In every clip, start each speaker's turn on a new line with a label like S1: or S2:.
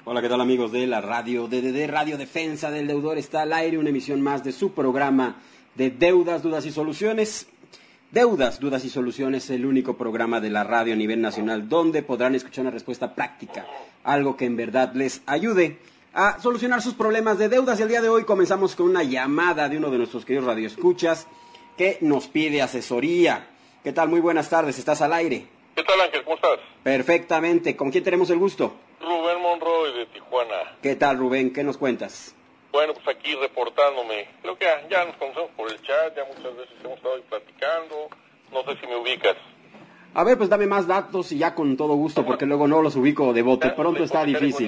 S1: Hola, ¿qué tal amigos de la radio DDD, Radio Defensa del Deudor? Está al aire una emisión más de su programa de Deudas, Dudas y Soluciones. Deudas, Dudas y Soluciones, el único programa de la radio a nivel nacional donde podrán escuchar una respuesta práctica, algo que en verdad les ayude a solucionar sus problemas de deudas. Y el día de hoy comenzamos con una llamada de uno de nuestros queridos radioescuchas que nos pide asesoría. ¿Qué tal? Muy buenas tardes, ¿estás al aire?
S2: ¿Qué tal, Ángel? ¿Cómo estás?
S1: Perfectamente. ¿Con quién tenemos el gusto?
S2: Rubén Monroy de Tijuana.
S1: ¿Qué tal, Rubén? ¿Qué nos cuentas?
S2: Bueno, pues aquí reportándome. Creo que ya nos conocemos por el chat, ya muchas veces hemos estado ahí platicando. No sé si me ubicas.
S1: A ver, pues dame más datos y ya con todo gusto, porque luego no los ubico de bote pronto, está difícil.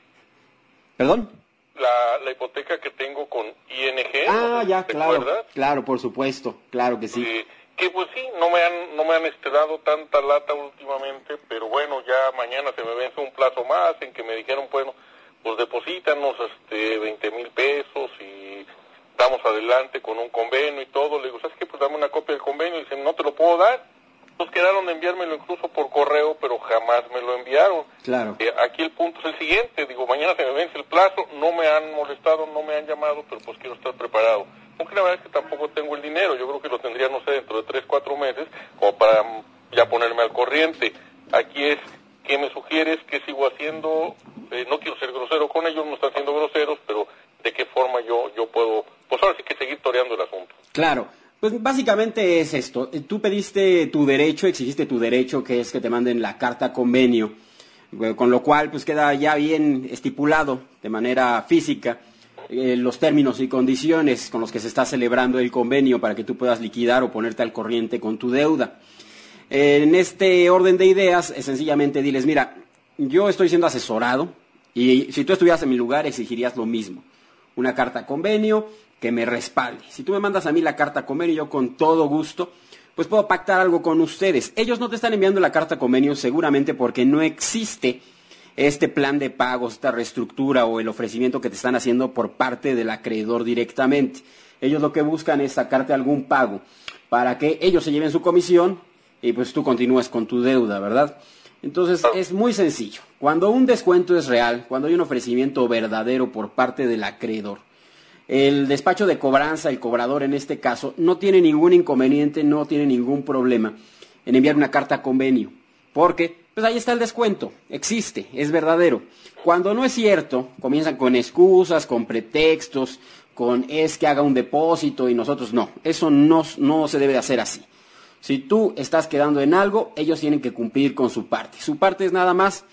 S1: ¿Perdón?
S2: La hipoteca que tengo con ING.
S1: Ah,
S2: no sé
S1: ya,
S2: si te
S1: claro,
S2: acuerdas.
S1: claro, por supuesto, claro que sí.
S2: Que pues sí, no me han dado tanta lata últimamente, pero bueno, ya mañana se me vence un plazo más en que me dijeron, bueno, pues deposítanos 20,000 pesos y damos adelante con un convenio y todo. Le digo, ¿sabes qué? Pues dame una copia del convenio. Y dicen, no te lo puedo dar. Entonces quedaron de enviármelo incluso por correo, pero jamás me lo enviaron.
S1: Claro.
S2: Aquí el punto es el siguiente, digo, mañana se me vence el plazo, no me han molestado, no me han llamado, pero pues quiero estar preparado. Aunque la verdad es que tampoco tengo el dinero, yo creo que lo tendría, no sé, dentro de 3, 4 meses, como para ya ponerme al corriente. Aquí es, ¿qué me sugieres? ¿Qué sigo haciendo? No quiero ser grosero con ellos, no están siendo groseros, pero ¿de qué forma yo puedo, pues ahora sí que seguir toreando el asunto?
S1: Claro. Pues básicamente es esto, tú pediste tu derecho, exigiste tu derecho, que es que te manden la carta convenio, con lo cual pues queda ya bien estipulado de manera física los términos y condiciones con los que se está celebrando el convenio para que tú puedas liquidar o ponerte al corriente con tu deuda. En este orden de ideas, sencillamente diles, mira, yo estoy siendo asesorado y si tú estuvieras en mi lugar exigirías lo mismo, una carta convenio que me respalde. Si tú me mandas a mí la carta convenio, yo con todo gusto, pues puedo pactar algo con ustedes. Ellos no te están enviando la carta convenio seguramente porque no existe este plan de pagos, esta reestructura o el ofrecimiento que te están haciendo por parte del acreedor directamente. Ellos lo que buscan es sacarte algún pago para que ellos se lleven su comisión y pues tú continúes con tu deuda, ¿verdad? Entonces es muy sencillo. Cuando un descuento es real, cuando hay un ofrecimiento verdadero por parte del acreedor, el despacho de cobranza, el cobrador en este caso, no tiene ningún inconveniente, no tiene ningún problema en enviar una carta convenio, porque pues ahí está el descuento, existe, es verdadero. Cuando no es cierto, comienzan con excusas, con pretextos, con es que haga un depósito y nosotros no, eso no se debe de hacer así. Si tú estás quedando en algo, ellos tienen que cumplir con su parte. Su parte es nada más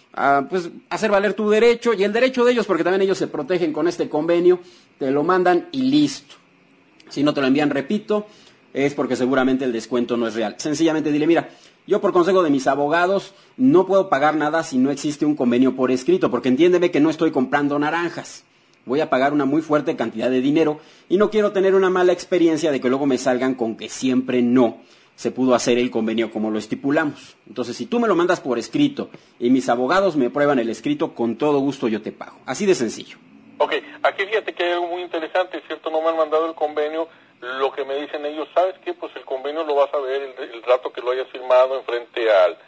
S1: pues hacer valer tu derecho y el derecho de ellos, porque también ellos se protegen con este convenio, te lo mandan y listo. Si no te lo envían, repito, es porque seguramente el descuento no es real. Sencillamente dile, mira, yo por consejo de mis abogados no puedo pagar nada si no existe un convenio por escrito, porque entiéndeme que no estoy comprando naranjas. Voy a pagar una muy fuerte cantidad de dinero y no quiero tener una mala experiencia de que luego me salgan con que siempre no se pudo hacer el convenio como lo estipulamos. Entonces, si tú me lo mandas por escrito y mis abogados me prueban el escrito, con todo gusto yo te pago. Así de sencillo.
S2: Ok, aquí fíjate que hay algo muy interesante, ¿cierto? No me han mandado el convenio, lo que me dicen ellos, ¿sabes qué? Pues el convenio lo vas a ver el rato que lo hayas firmado enfrente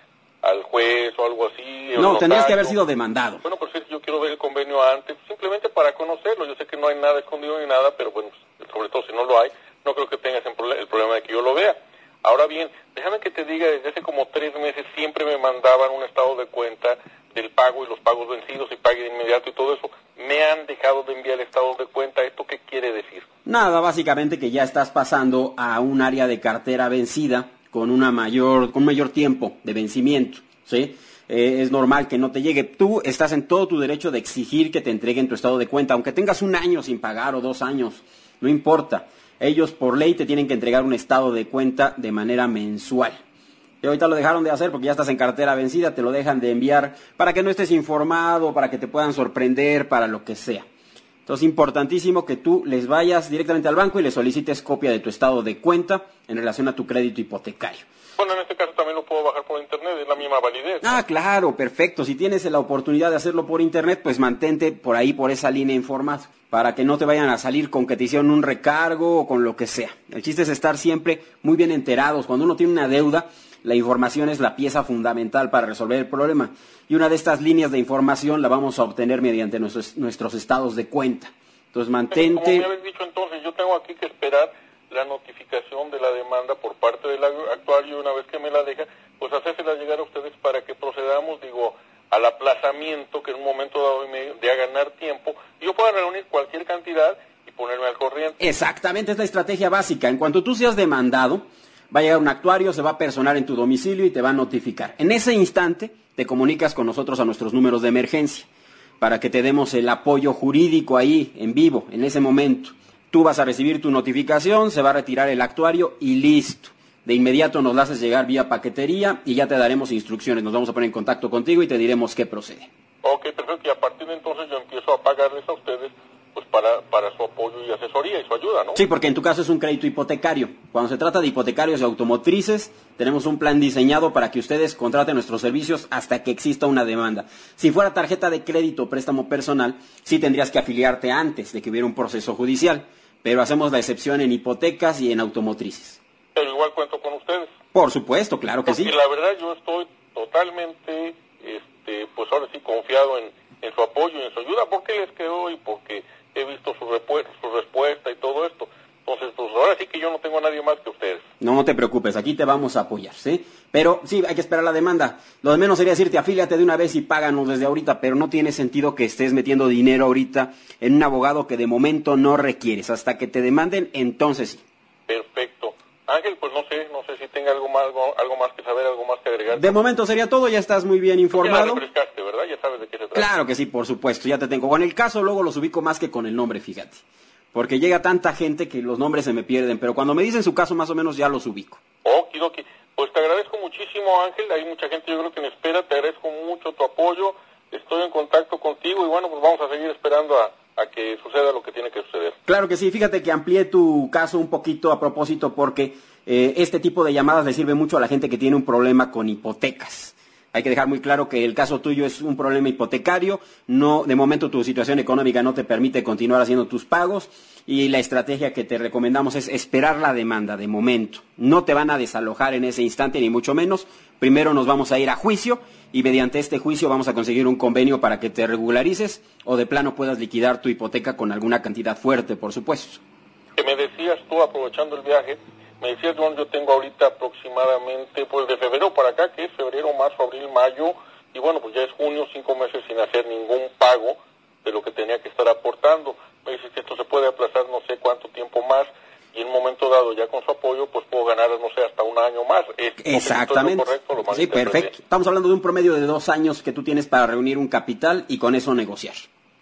S2: al juez o algo así.
S1: No, tendrías que haber sido demandado.
S2: Bueno, pues yo quiero ver el convenio antes, simplemente para conocerlo. Yo sé que no hay nada escondido ni nada, pero bueno, sobre todo si no lo hay, no creo que tengas el problema de que yo lo vea. Ahora bien, déjame que te diga, desde hace como 3 meses siempre me mandaban un estado de cuenta del pago y los pagos vencidos y pague de inmediato y todo eso. Me han dejado de enviar el estado de cuenta. ¿Esto qué quiere decir?
S1: Nada, básicamente que ya estás pasando a un área de cartera vencida con un mayor tiempo de vencimiento, ¿sí? Es normal que no te llegue. Tú estás en todo tu derecho de exigir que te entreguen tu estado de cuenta, aunque tengas 1 año sin pagar o 2 años, no importa. Ellos por ley te tienen que entregar un estado de cuenta de manera mensual. Y ahorita lo dejaron de hacer porque ya estás en cartera vencida, te lo dejan de enviar para que no estés informado, para que te puedan sorprender, para lo que sea. Entonces, importantísimo que tú les vayas directamente al banco y les solicites copia de tu estado de cuenta en relación a tu crédito hipotecario.
S2: Bueno, en este caso también lo puedo bajar por internet, es la misma validez, ¿no?
S1: Ah, claro, perfecto. Si tienes la oportunidad de hacerlo por internet, pues mantente por ahí, por esa línea informado, para que no te vayan a salir con que te hicieron un recargo o con lo que sea. El chiste es estar siempre muy bien enterados. Cuando uno tiene una deuda, la información es la pieza fundamental para resolver el problema. Y una de estas líneas de información la vamos a obtener mediante nuestros estados de cuenta. Entonces, mantente...
S2: Como me habéis dicho, entonces, yo tengo aquí que esperar la notificación de la demanda por parte del actuario, y una vez que me la deja, pues hacérsela llegar a ustedes para que procedamos, al aplazamiento que en un momento dado me dé a ganar tiempo, y yo pueda reunir cualquier cantidad y ponerme al corriente.
S1: Exactamente, es la estrategia básica. En cuanto tú seas demandado, va a llegar un actuario, se va a personar en tu domicilio y te va a notificar. En ese instante te comunicas con nosotros a nuestros números de emergencia para que te demos el apoyo jurídico ahí, en vivo, en ese momento. Tú vas a recibir tu notificación, se va a retirar el actuario y listo. De inmediato nos la haces llegar vía paquetería y ya te daremos instrucciones. Nos vamos a poner en contacto contigo y te diremos qué procede.
S2: Ok, perfecto. Y a partir de entonces yo empiezo a pagarles a ustedes pues para su apoyo y asesoría y su ayuda, ¿no?
S1: Sí, porque en tu caso es un crédito hipotecario. Cuando se trata de hipotecarios y automotrices, tenemos un plan diseñado para que ustedes contraten nuestros servicios hasta que exista una demanda. Si fuera tarjeta de crédito o préstamo personal, sí tendrías que afiliarte antes de que hubiera un proceso judicial, pero hacemos la excepción en hipotecas y en automotrices.
S2: Pero igual cuento con ustedes.
S1: Por supuesto, claro que sí.
S2: Y la verdad yo estoy totalmente, pues ahora sí confiado en su apoyo y en su ayuda, porque les creo y porque he visto su respuesta y todo esto. Entonces, pues ahora sí que yo no tengo a nadie más que ustedes.
S1: No te preocupes, aquí te vamos a apoyar, ¿sí? Pero sí, hay que esperar la demanda. Lo de menos sería decirte, afíliate de una vez y páganos desde ahorita, pero no tiene sentido que estés metiendo dinero ahorita en un abogado que de momento no requieres. Hasta que te demanden, entonces sí.
S2: Perfecto. Ángel, pues no sé si tenga algo más que saber, algo más que agregar.
S1: De momento sería todo, ya estás muy bien informado.
S2: Ya refrescaste, ¿verdad? Ya sabes de qué se trata.
S1: Claro que sí, por supuesto, ya te tengo. Con el caso luego los ubico más que con el nombre, fíjate. Porque llega tanta gente que los nombres se me pierden, pero cuando me dicen su caso más o menos ya los ubico.
S2: Okidoki. Pues te agradezco muchísimo, Ángel. Hay mucha gente yo creo que me espera. Te agradezco mucho tu apoyo. Estoy en contacto contigo y bueno, pues vamos a seguir esperando a que suceda lo que tiene que suceder.
S1: Claro que sí, fíjate que amplié tu caso un poquito a propósito porque este tipo de llamadas le sirve mucho a la gente que tiene un problema con hipotecas. Hay que dejar muy claro que el caso tuyo es un problema hipotecario, no, de momento tu situación económica no te permite continuar haciendo tus pagos y la estrategia que te recomendamos es esperar la demanda de momento. No te van a desalojar en ese instante ni mucho menos, primero nos vamos a ir a juicio y mediante este juicio vamos a conseguir un convenio para que te regularices o de plano puedas liquidar tu hipoteca con alguna cantidad fuerte, por supuesto.
S2: Que me decías tú, aprovechando el viaje, me decías, yo tengo ahorita aproximadamente, pues de febrero para acá, que es febrero, marzo, abril, mayo, y bueno, pues ya es junio, 5 meses sin hacer ningún pago de lo que tenía que estar aportando. Me dices que esto se puede aplazar no sé cuánto tiempo más, y en un momento dado, ya con su apoyo, pues puedo ganar, no sé, hasta un año más.
S1: Exactamente. Sí, perfecto. Estamos hablando de un promedio de 2 años que tú tienes para reunir un capital y con eso negociar.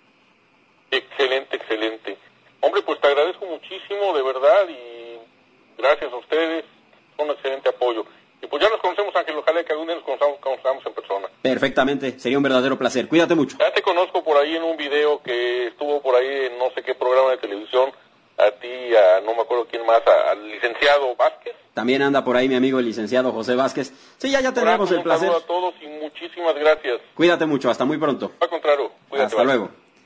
S2: Excelente, excelente. Hombre, pues te agradezco muchísimo, de verdad, y gracias a ustedes, son un excelente apoyo. Y pues ya nos conocemos, Ángel, ojalá que algún día nos conozcamos en persona.
S1: Perfectamente, sería un verdadero placer. Cuídate mucho.
S2: Ya te conozco por ahí en un video que estuvo por ahí en no sé qué programa de televisión, a ti, no me acuerdo quién más, al licenciado Vázquez.
S1: También anda por ahí mi amigo el licenciado José Vázquez. Sí, ya tenemos el placer.
S2: Un saludo a todos y muchísimas gracias.
S1: Cuídate mucho, hasta muy pronto.
S2: Al contrario, cuídate.
S1: Hasta luego.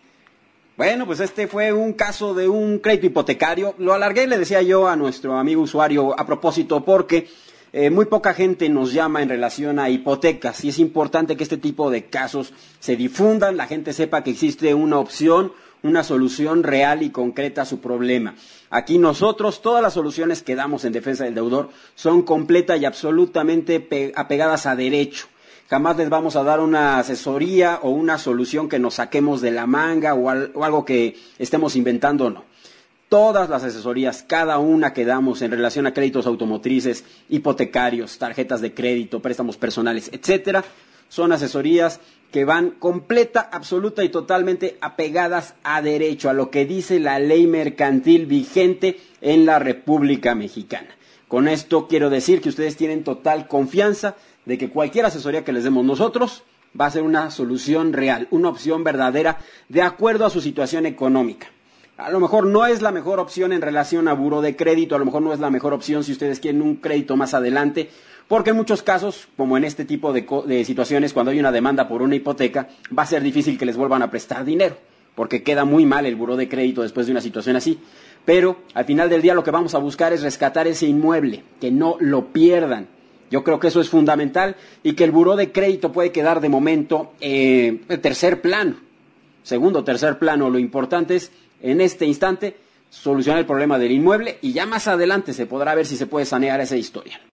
S1: Bueno, pues este fue un caso de un crédito hipotecario. Lo alargué, le decía yo a nuestro amigo usuario a propósito, porque muy poca gente nos llama en relación a hipotecas y es importante que este tipo de casos se difundan, la gente sepa que existe una opción, una solución real y concreta a su problema. Aquí nosotros, todas las soluciones que damos en defensa del deudor son completas y absolutamente apegadas a derecho. Jamás les vamos a dar una asesoría o una solución que nos saquemos de la manga o algo que estemos inventando, no. Todas las asesorías, cada una que damos en relación a créditos automotrices, hipotecarios, tarjetas de crédito, préstamos personales, etcétera, son asesorías que van completa, absoluta y totalmente apegadas a derecho, a lo que dice la ley mercantil vigente en la República Mexicana. Con esto quiero decir que ustedes tienen total confianza de que cualquier asesoría que les demos nosotros va a ser una solución real, una opción verdadera de acuerdo a su situación económica. A lo mejor no es la mejor opción en relación a buró de crédito, a lo mejor no es la mejor opción si ustedes quieren un crédito más adelante, porque en muchos casos, como en este tipo de situaciones, cuando hay una demanda por una hipoteca, va a ser difícil que les vuelvan a prestar dinero, porque queda muy mal el buró de crédito después de una situación así. Pero al final del día lo que vamos a buscar es rescatar ese inmueble, que no lo pierdan. Yo creo que eso es fundamental y que el buró de crédito puede quedar de momento en tercer plano, segundo o tercer plano. Lo importante es, en este instante, solucionar el problema del inmueble y ya más adelante se podrá ver si se puede sanear esa historia.